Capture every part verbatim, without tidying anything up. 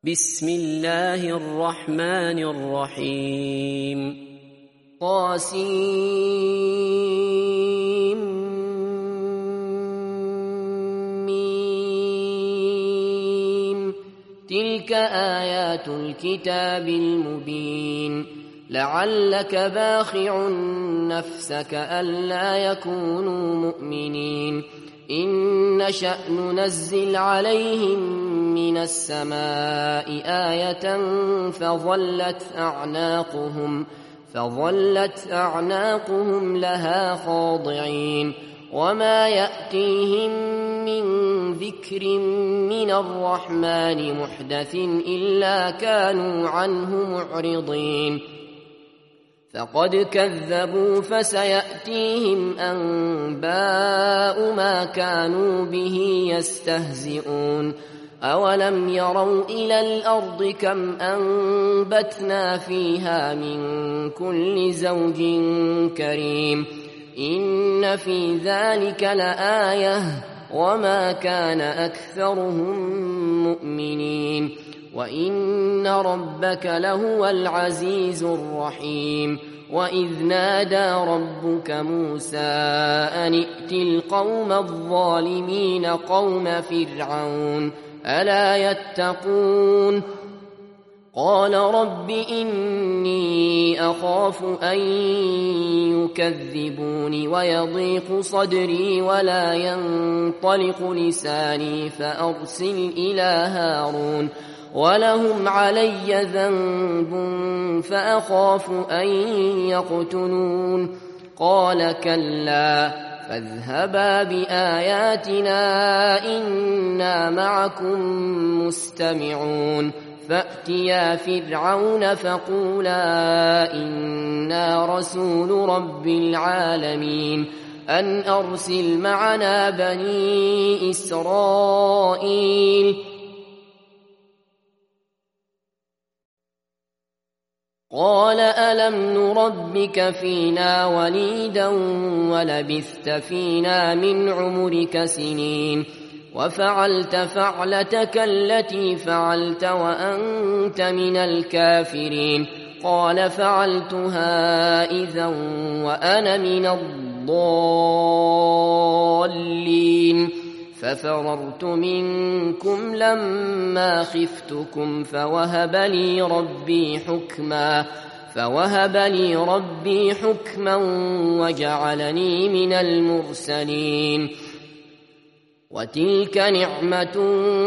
بسم الله الرحمن الرحيم طاسيم تلك آيات الكتاب المبين لعلك باخع نفسك ألا يكونوا مؤمنين إن نشأ ننزل عليهم من السماء آية فظلت أعناقهم فظلت أعناقهم لها خاضعين وما يأتيهم من ذكر من الرحمن محدث إلا كانوا عنه معرضين فقد كذبوا فسيأتيهم أنباء ما كانوا به يستهزئون أولم يروا إلى الأرض كم أنبتنا فيها من كل زوج كريم إن في ذلك لآية وما كان أكثرهم مؤمنين وإن ربك لهو العزيز الرحيم وإذ نادى ربك موسى أن ائت القوم الظالمين قوم فرعون ألا يتقون قال رب إني أخاف أن يكذبون ويضيق صدري ولا ينطلق لساني فأرسل إلى هارون ولهم علي ذنب فأخاف أن يقتلون قال كلا فاذهبا بآياتنا إنا معكم مستمعون فأتيا فرعون فقولا إنا رسول رب العالمين أن أرسل معنا بني إسرائيل قال ألم نربك فينا وليدا ولبثت فينا من عمرك سنين وفعلت فعلتك التي فعلت وأنت من الكافرين قال فعلتها إذا وأنا من الضالين ففررت منكم لما خفتكم فوهب لي ربي حكما فوهب لي ربي حكما وجعلني من المرسلين وتلك نعمة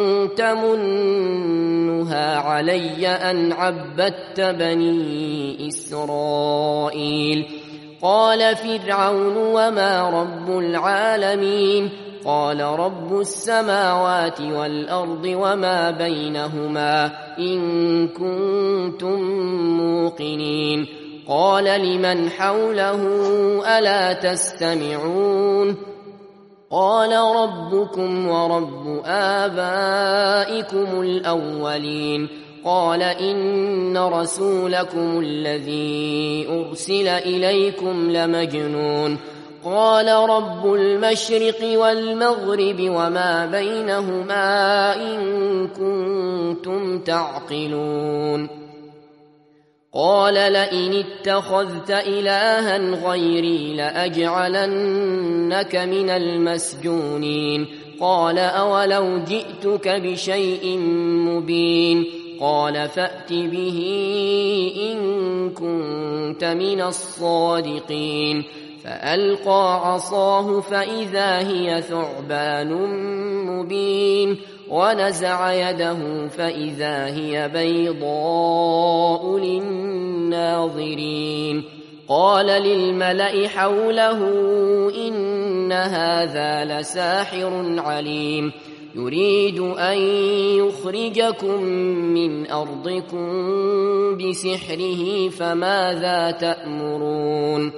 تمنها علي أن عبدت بني إسرائيل قال فرعون وما رب العالمين قال رب السماوات والأرض وما بينهما إن كنتم موقنين قال لمن حوله ألا تستمعون قال ربكم ورب آبائكم الأولين قال إن رسولكم الذي أرسل إليكم لمجنون قال رب المشرق والمغرب وما بينهما إن كنتم تعقلون قال لئن اتخذت إلها غيري لأجعلنك من المسجونين قال أولو جئتك بشيء مبين قال فأت به إن كنت من الصادقين فألقى عصاه فإذا هي ثعبان مبين ونزع يده فإذا هي بيضاء للناظرين قال للملأ حوله إن هذا لساحر عليم يريد أن يخرجكم من أرضكم بسحره فماذا تأمرون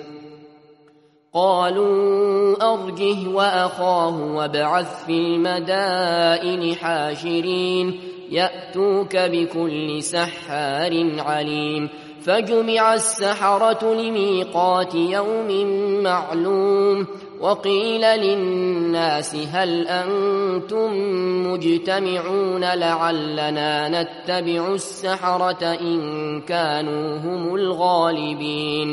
قالوا أرجه وأخاه وابعث في المدائن حاشرين يأتوك بكل سحار عليم فجمع السحرة لميقات يوم معلوم وقيل للناس هل أنتم مجتمعون لعلنا نتبع السحرة إن كانوا هم الغالبين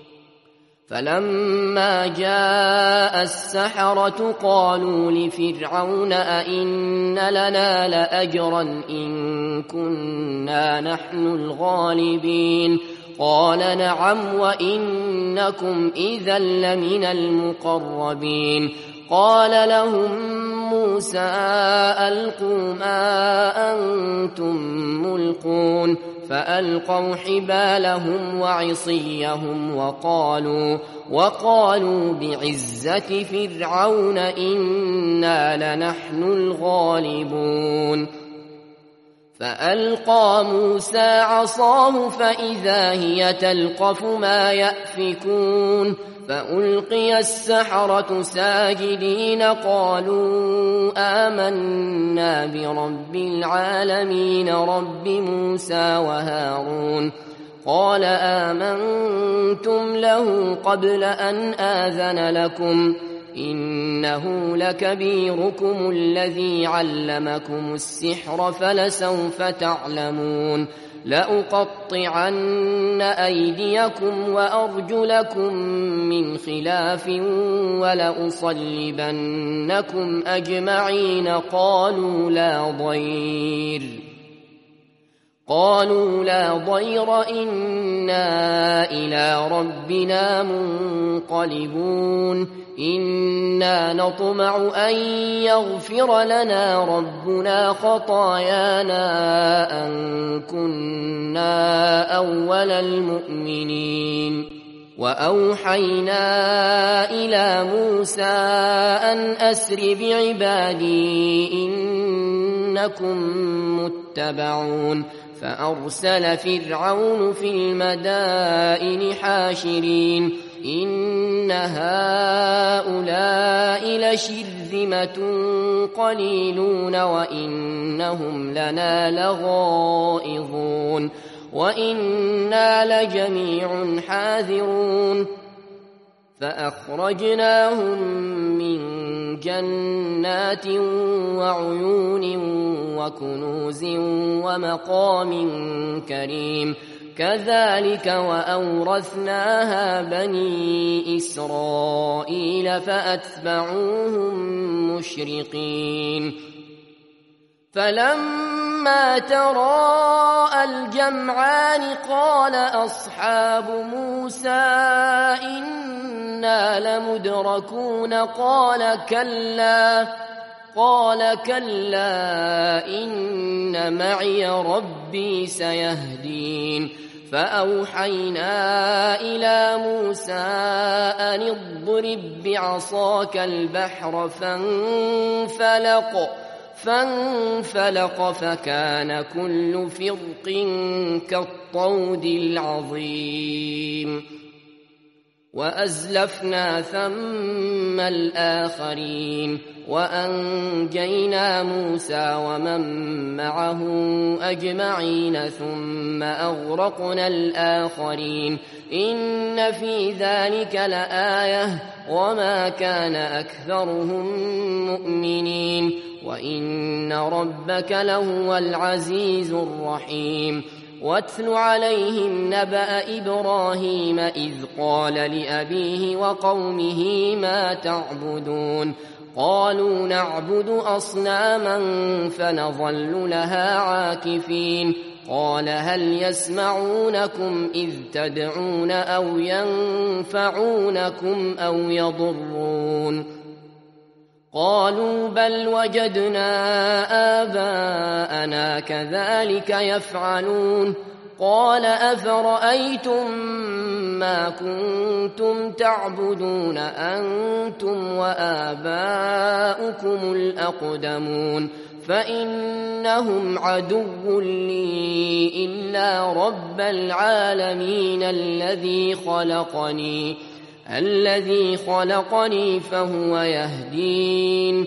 فلما جاء السحرة قالوا لفرعون أئن لنا لأجرا إن كنا نحن الغالبين قال نعم وإنكم إذا لمن المقربين قال لهم موسى ألقوا ما أنتم ملقون فألقوا حبالهم وعصيهم وقالوا وقالوا بعزة فرعون إنا لنحن الغالبون فألقى موسى عصاه فإذا هي تلقف ما يأفكون فألقي السحرة ساجدين قالوا آمنا برب العالمين رب موسى وهارون قال آمنتم له قبل أن آذن لكم إنه لكبيركم الذي علمكم السحر فلسوف تعلمون لأقطعن أيديكم وأرجلكم من خلاف ولأصلبنكم أجمعين قالوا لا ضير قالوا لا ضير إنا إلى ربنا منقلبون إنا نطمع أن يغفر لنا ربنا خطايانا أن كنا أول المؤمنين وأوحينا إلى موسى أن أسر بعبادي إنكم متبعون فأرسل فرعون في المدائن حاشرين إن هؤلاء لشرذمة قليلون وإنهم لنا لغائظون وإنا لجميع حاذرون فأخرجناهم من جنات وعيون وكنوز ومقام كريم كذلك وأورثناها بني إسرائيل فأتبعوهم مشرقين فلما تراءى الجمعان قال أصحاب موسى إنا لمدركون قال كلا قال كلا إن معي ربي سيهدين فأوحينا إلى موسى أن اضرب بعصاك البحر فانفلق فانفلق فكان كل فرق كالطود العظيم وأزلفنا ثم الآخرين وأنجينا موسى ومن معه أجمعين ثم أغرقنا الآخرين إن في ذلك لآية وما كان أكثرهم مؤمنين وإن ربك لهو العزيز الرحيم واتل عليهم نبأ إبراهيم إذ قال لأبيه وقومه ما تعبدون قالوا نعبد أصناما فنظل لها عاكفين قال هل يسمعونكم إذ تدعون أو ينفعونكم أو يضرون قالوا بل وجدنا آباءنا كذلك يفعلون قال أفرأيتم ما كنتم تعبدون أنتم وآباؤكم الأقدمون فإنهم عدو لي إلا رب العالمين الذي خلقني الذي خلقني فهو يهدين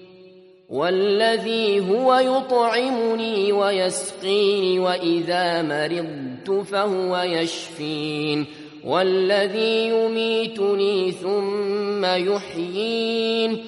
والذي هو يطعمني ويسقيني وإذا مرضت فهو يشفين والذي يميتني ثم يحيين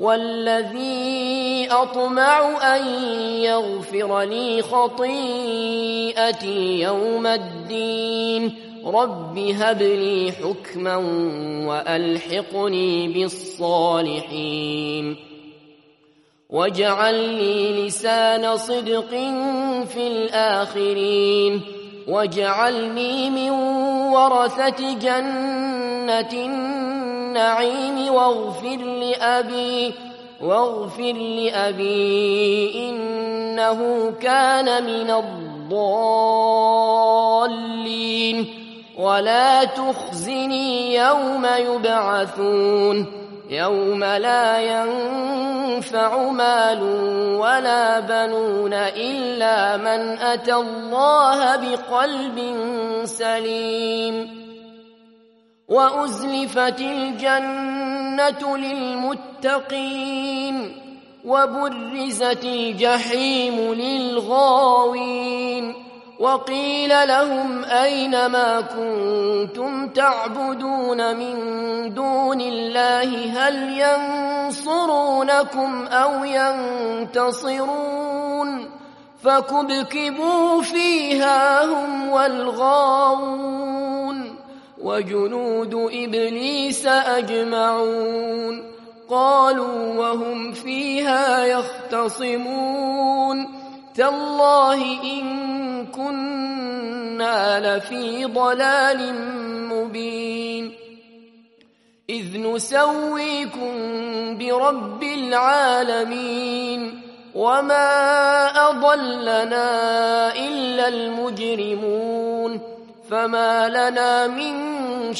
والذي أطمع أن يغفر لي خطيئتي يوم الدين رب هب لي حكما وألحقني بالصالحين واجعل لي لسان صدق في الآخرين واجعلني من ورثة جنة النعيم واغفر لأبي واغفر لأبي إنه كان من الضالين ولا تخزني يوم يبعثون يوم لا ينفع مال ولا بنون إلا من أتى الله بقلب سليم وأزلفت الجنة للمتقين وبرزت الجحيم للغاوين وقيل لهم أين ما كنتم تعبدون من دون الله هل ينصرونكم أو ينتصرون فكبكبوا فيها هم والغاوون وجنود إبليس أجمعون قالوا وهم فيها يختصمون تالله إن كنا لفي ضلال مبين إذ نسويكم برب العالمين وما أضلنا إلا المجرمون فما لنا من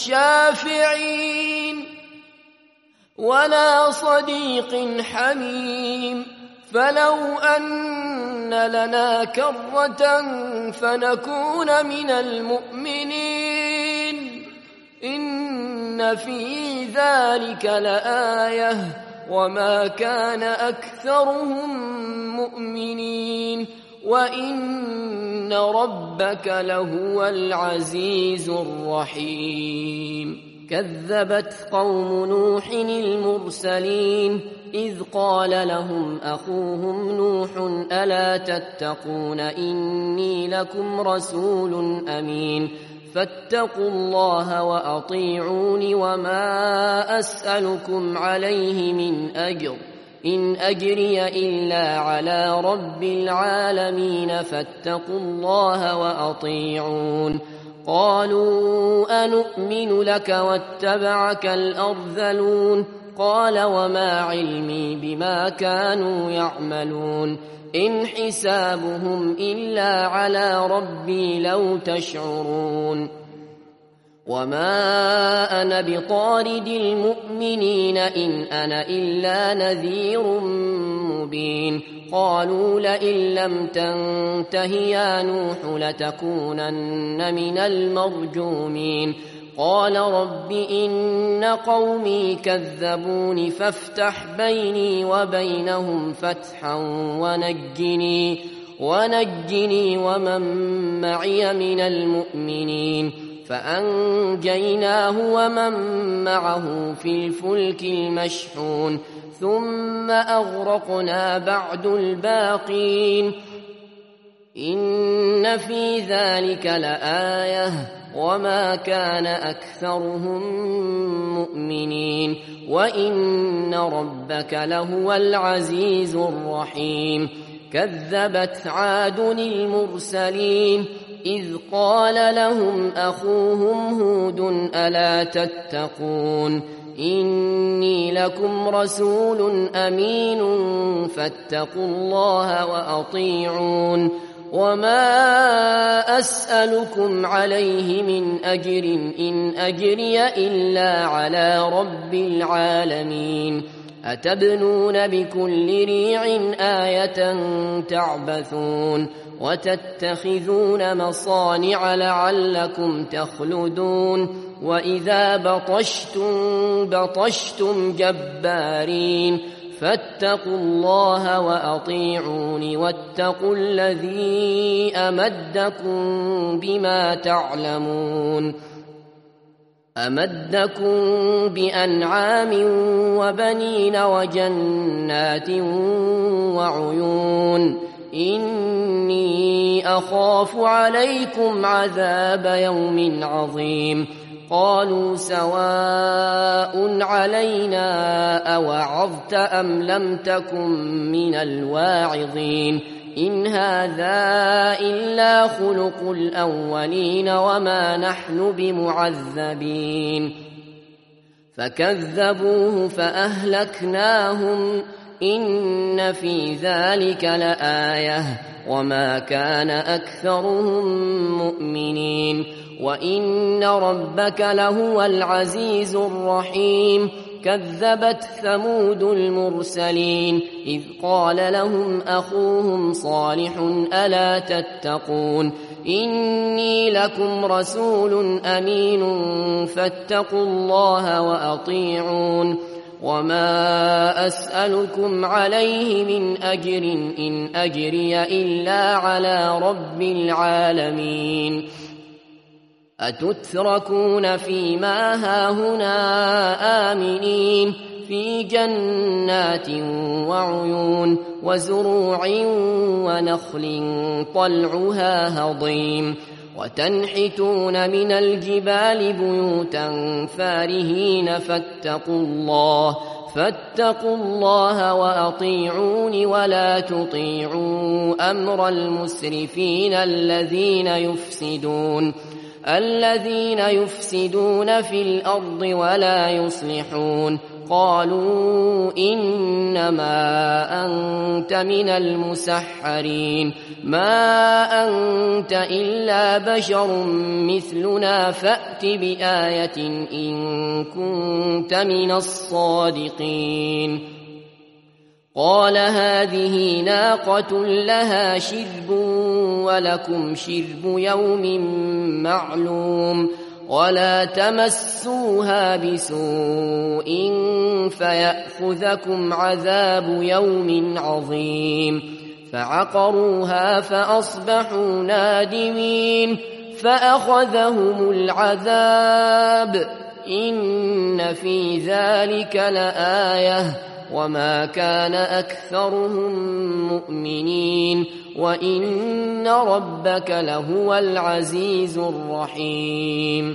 شافعين ولا صديق حميم فلو أن لنا كرة فنكون من المؤمنين إن في ذلك لآية وما كان أكثرهم مؤمنين وإن ربك لهو العزيز الرحيم كذبت قوم نوح المرسلين إذ قال لهم أخوهم نوح ألا تتقون إني لكم رسول أمين فاتقوا الله وأطيعون وما أسألكم عليه من أجر إن أجري إلا على رب العالمين فاتقوا الله وأطيعون قالوا أنؤمن لك واتبعك الأرذلون قال وما علمي بما كانوا يعملون إن حسابهم إلا على ربي لو تشعرون وما أنا بطارد المؤمنين إن أنا إلا نذير مبين قالوا لئن لم تنته يا نوح لتكونن من المرجومين قال رب إن قومي كذبون فافتح بيني وبينهم فتحا ونجني ونجني ومن معي من المؤمنين فأنجيناه ومن معه في الفلك المشحون ثم أغرقنا بعد الباقين إن في ذلك لآية وما كان أكثرهم مؤمنين وإن ربك لهو العزيز الرحيم كذبت عاد المرسلين إذ قال لهم أخوهم هود ألا تتقون إني لكم رسول أمين فاتقوا الله وأطيعون وما أسألكم عليه من أجر إن أجري إلا على رب العالمين أتبنون بكل ريع آية تعبثون وتتخذون مصانع لعلكم تخلدون وإذا بطشتم بطشتم جبارين فاتقوا الله وأطيعون واتقوا الذي أمدكم بما تعلمون أمدكم بأنعام وبنين وجنات وعيون إني أخاف عليكم عذاب يوم عظيم قالوا سواء علينا أوعظت أم لم تكن من الواعظين إن هذا إلا خلق الأولين وما نحن بمعذبين فكذبوه فأهلكناهم إن في ذلك لآية وما كان أكثرهم مؤمنين وإن ربك لهو العزيز الرحيم كذبت ثمود المرسلين إذ قال لهم أخوهم صالح ألا تتقون إني لكم رسول أمين فاتقوا الله وأطيعون وما أسألكم عليه من أجر إن أجري إلا على رب العالمين أتتركون فيما هاهنا آمنين في جنات وعيون وزروع ونخل طلعها هضيم وتنحتون من الجبال بيوتا فارهين فاتقوا الله فاتقوا الله وأطيعون ولا تطيعوا أمر المسرفين الذين يفسدون الذين يفسدون في الأرض ولا يصلحون قالوا إنما أنت من المسحرين ما أنت إلا بشر مثلنا فأت بآية إن كنت من الصادقين قال هذه ناقة لها شرب ولكم شرب يوم معلوم ولا تمسوها بسوء فيأخذكم عذاب يوم عظيم فعقروها فأصبحوا نادمين فأخذهم العذاب إن في ذلك لآية وما كان أكثرهم مؤمنين وإن ربك لهو العزيز الرحيم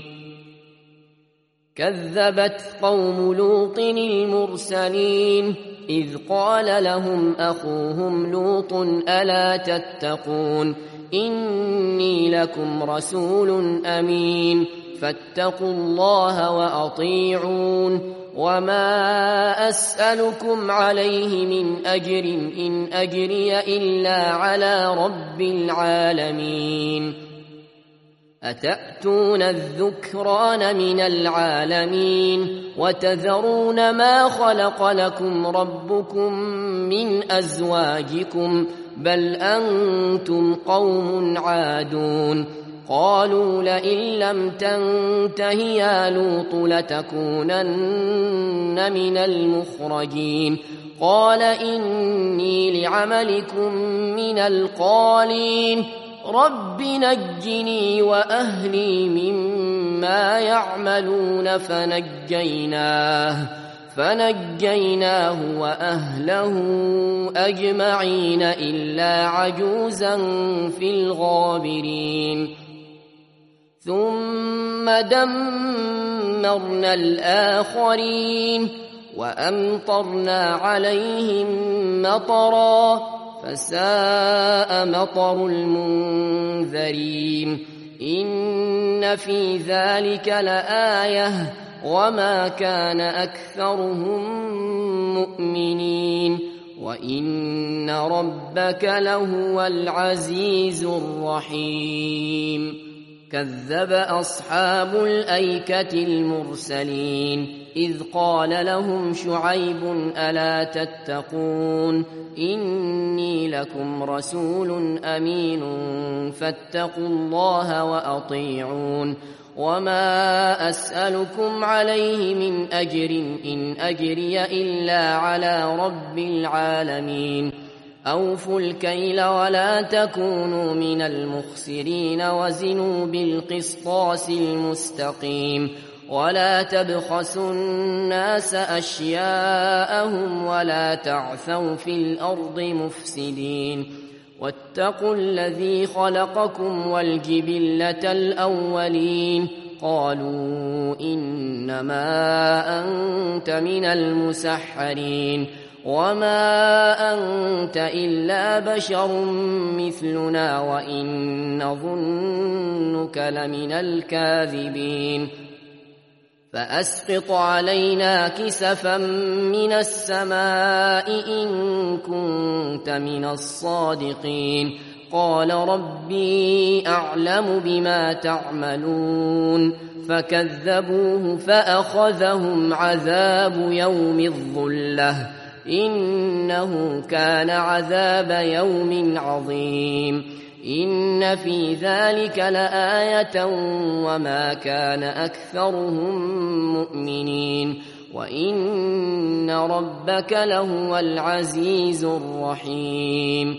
كذبت قوم لوط المرسلين إذ قال لهم أخوهم لوط ألا تتقون إني لكم رسول أمين فاتقوا الله وأطيعون وما أسألكم عليه من أجر إن أجري إلا على رب العالمين أتأتون الذكران من العالمين وتذرون ما خلق لكم ربكم من أزواجكم بل أنتم قوم عادون قالوا لئن لم تنته يا لوط لتكونن من المخرجين قال إني لعملكم من القالين رب نجني وأهلي مما يعملون فنجيناه فنجيناه وأهله أجمعين إلا عجوزا في الغابرين ثم دمرنا الآخرين وأمطرنا عليهم مطرا فساء مطر المنذرين إن في ذلك لآية وما كان أكثرهم مؤمنين وإن ربك لهو العزيز الرحيم كذب أصحاب الأيكة المرسلين إذ قال لهم شعيب ألا تتقون إني لكم رسول أمين فاتقوا الله وأطيعون وما أسألكم عليه من أجر إن أجري إلا على رب العالمين أوفوا الكيل ولا تكونوا من المخسرين وزنوا بالقسطاس المستقيم ولا تبخسوا الناس أشياءهم ولا تعثوا في الأرض مفسدين واتقوا الذي خلقكم والجبلة الأولين قالوا إنما أنت من المسحرين وما أنت إلا بشر مثلنا وإن نظنك لمن الكاذبين فأسقط علينا كسفا من السماء إن كنت من الصادقين قال ربي أعلم بما تعملون فكذبوه فأخذهم عذاب يوم الظلة إنه كان عذاب يوم عظيم إن في ذلك لآية وما كان أكثرهم مؤمنين وإن ربك لهو العزيز الرحيم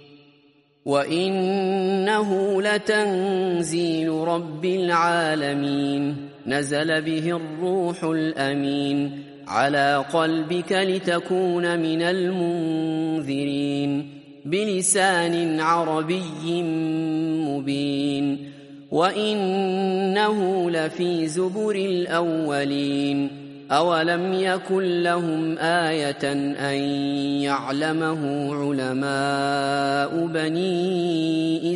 وإنه لتنزيل رب العالمين نزل به الروح الأمين على قلبك لتكون من المنذرين بلسان عربي مبين وإنه لفي زبر الأولين أولم يكن لهم آية أن يعلمه علماء بني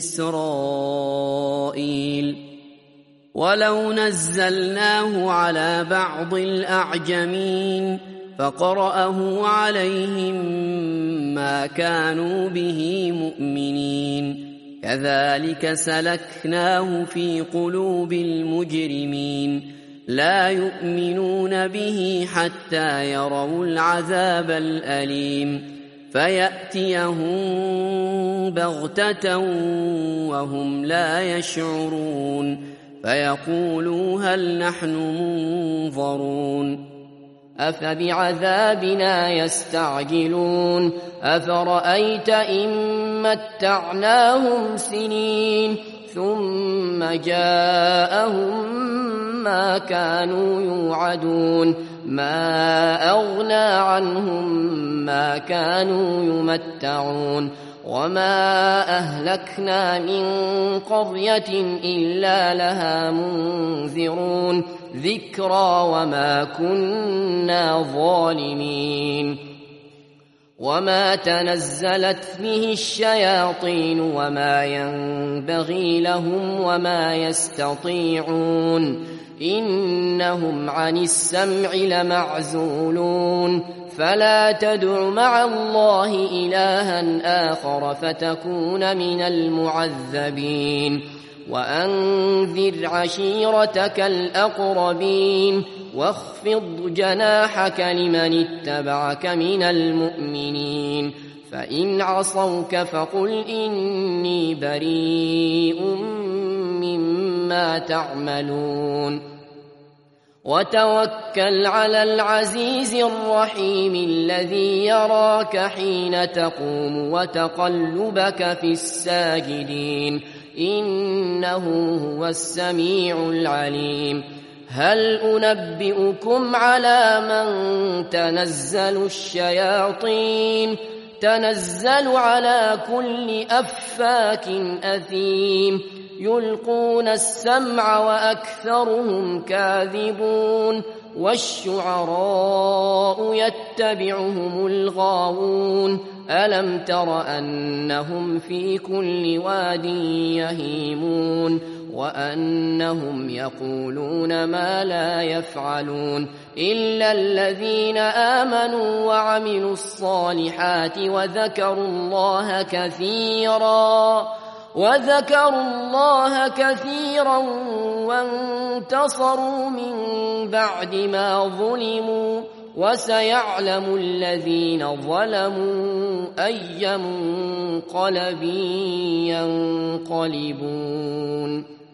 إسرائيل ولو نزلناه على بعض الأعجمين فقرأه عليهم ما كانوا به مؤمنين كذلك سلكناه في قلوب المجرمين لا يؤمنون به حتى يروا العذاب الأليم فيأتيهم بغتة وهم لا يشعرون فيقولوا هل نحن منظرون أفبعذابنا يستعجلون أفرأيت إن متعناهم سنين ثم جاءهم ما كانوا يوعدون ما أغنى عنهم ما كانوا يمتعون وما أهلكنا من قرية إلا لها منذرون ذكرى وما كنا ظالمين وما تنزلت به الشياطين وما ينبغي لهم وما يستطيعون إنهم عن السمع لمعزولون فلا تدع مع الله إلها آخر فتكون من المعذبين وأنذر عشيرتك الأقربين واخفض جناحك لمن اتبعك من المؤمنين فإن عصوك فقل إني بريء مما تعملون وتوكل على العزيز الرحيم الذي يراك حين تقوم وتقلبك في الساجدين إنه هو السميع العليم هل أنبئكم على من تنزل الشياطين تنزل على كل أفاك أثيم يلقون السمع وأكثرهم كاذبون والشعراء يتبعهم الغاوون ألم تر أنهم في كل واد يهيمون وأنهم يقولون ما لا يفعلون إلا الذين آمنوا وعملوا الصالحات وذكروا الله كثيرا وذكروا الله كثيرا وانتصروا من بعد ما ظلموا وسيعلم الذين ظلموا أي منقلب ينقلبون